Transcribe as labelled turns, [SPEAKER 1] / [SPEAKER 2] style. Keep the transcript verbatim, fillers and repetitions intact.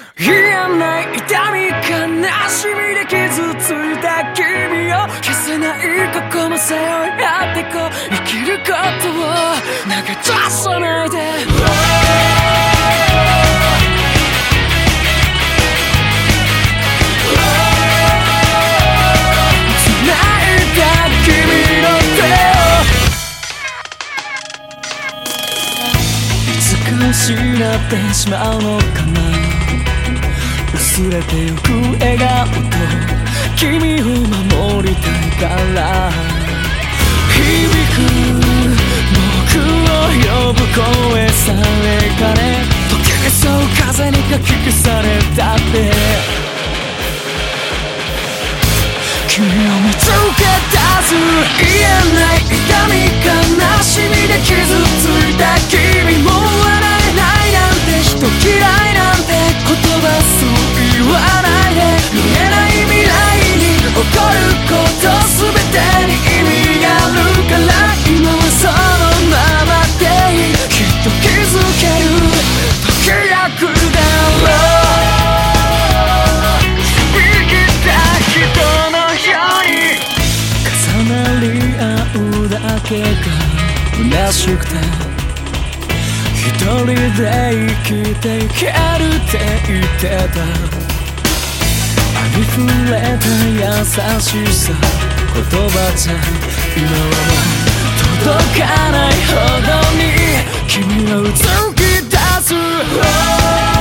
[SPEAKER 1] 言えない痛み悲しみで傷ついた君を消せない過去も背負い合ってこう生きることを投げ出さないで繋いだ君の手をいつか失ってしまうのかな薄れてゆく笑顔と君を守りたいから響く僕を呼ぶ声さえかね溶け消そう風にかき消されたって君を見つけ出す言えない痛み悲しみで傷ついた君も笑えないなんて人嫌いなんて言葉そう言わないで見えない未来に起こること全てに意味があるから今はそのままでいいきっと気づける時が来るだろう生きた人のように重なり合うだけが虚しくて一人で生きていけるって言ってたありふれた優しさ言葉じゃ今はもう届かないほどに君はうつき出す